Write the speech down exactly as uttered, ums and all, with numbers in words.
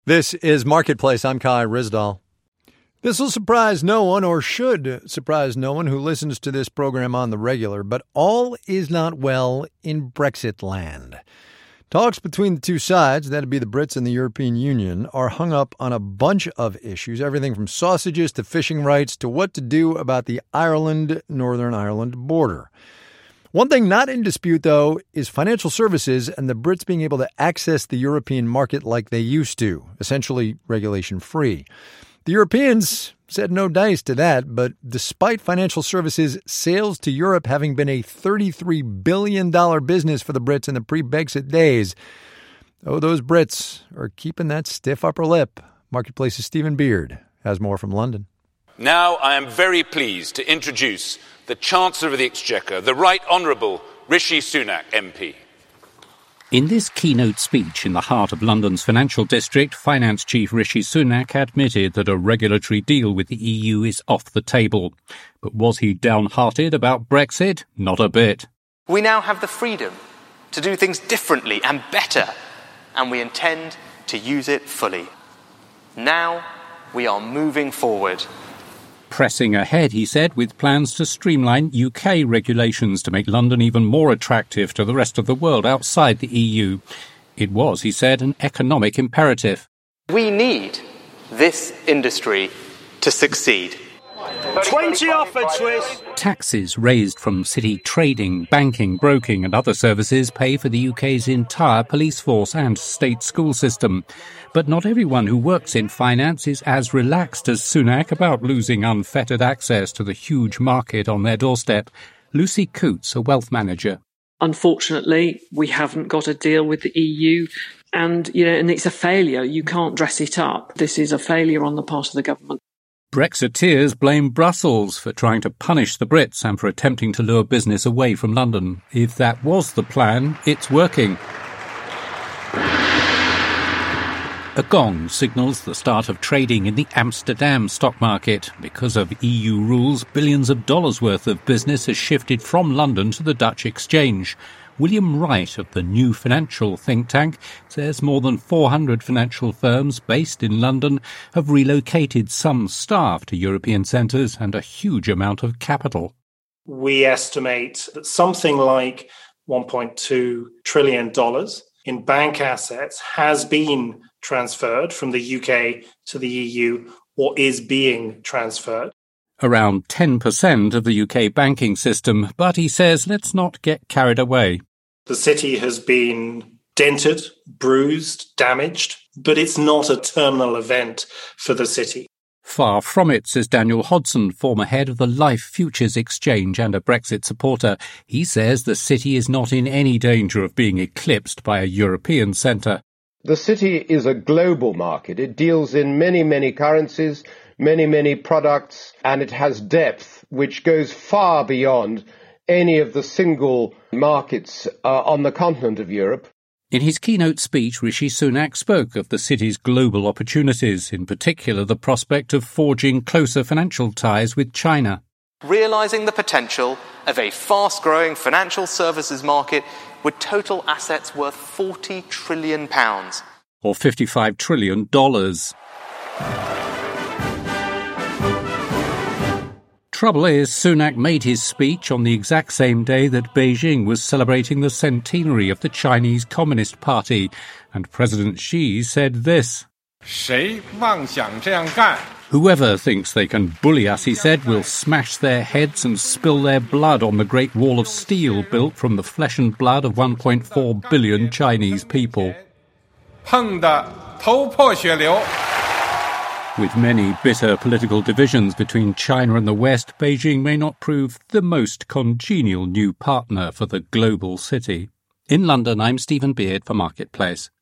This is Marketplace. I'm Kai Ryssdal. This will surprise no one, or should surprise no one who listens to this program on the regular, but all is not well in Brexit land. Talks between the two sides, that'd be the Brits and the European Union, are hung up on a bunch of issues, everything from sausages to fishing rights to what to do about the Ireland-Northern Ireland border. One thing not in dispute, though, is financial services and the Brits being able to access the European market like they used to, essentially regulation-free. The Europeans said no dice to that, but despite financial services sales to Europe having been a thirty-three billion dollars business for the Brits in the pre-Brexit days, oh, those Brits are keeping that stiff upper lip. Marketplace's Stephen Beard has more from London. Now I am very pleased to introduce the Chancellor of the Exchequer, the Right Honourable Rishi Sunak M P. In this keynote speech in the heart of London's financial district, Finance Chief Rishi Sunak admitted that a regulatory deal with the E U is off the table. But was he downhearted about Brexit? Not a bit. We now have the freedom to do things differently and better, and we intend to use it fully. Now we are moving forward. Pressing ahead, he said, with plans to streamline U K regulations to make London even more attractive to the rest of the world outside the E U. It was, he said, an economic imperative. We need this industry to succeed. twenty offered, Swiss. Taxes raised from city trading, banking, broking and other services pay for the U K's entire police force and state school system. But not everyone who works in finance is as relaxed as Sunak about losing unfettered access to the huge market on their doorstep. Lucy Coots, a wealth manager. Unfortunately, we haven't got a deal with the E U, and, you know, and it's a failure. You can't dress it up. This is a failure on the part of the government. Brexiteers blame Brussels for trying to punish the Brits and for attempting to lure business away from London. If that was the plan, it's working. A gong signals the start of trading in the Amsterdam stock market. Because of E U rules, billions of dollars worth of business has shifted from London to the Dutch exchange. William Wright of the New Financial think tank says more than four hundred financial firms based in London have relocated some staff to European centres and a huge amount of capital. We estimate that something like one point two trillion dollars in bank assets has been transferred from the U K to the E U or is being transferred. Around ten percent of the U K banking system, but he says let's not get carried away. The city has been dented, bruised, damaged, but it's not a terminal event for the city. Far from it, says Daniel Hodson, former head of the Life Futures Exchange and a Brexit supporter. He says the city is not in any danger of being eclipsed by a European centre. The city is a global market. It deals in many, many currencies, many, many products, and it has depth which goes far beyond any of the single markets uh, on the continent of Europe. In his keynote speech, Rishi Sunak spoke of the city's global opportunities, in particular the prospect of forging closer financial ties with China. Realising the potential of a fast-growing financial services market with total assets worth forty trillion pounds. Or fifty-five trillion dollars. Trouble is, Sunak made his speech on the exact same day that Beijing was celebrating the centenary of the Chinese Communist Party, and President Xi said this. Whoever thinks they can bully us, he said, will smash their heads and spill their blood on the Great Wall of Steel built from the flesh and blood of one point four billion Chinese people. With many bitter political divisions between China and the West, Beijing may not prove the most congenial new partner for the global city. In London, I'm Stephen Beard for Marketplace.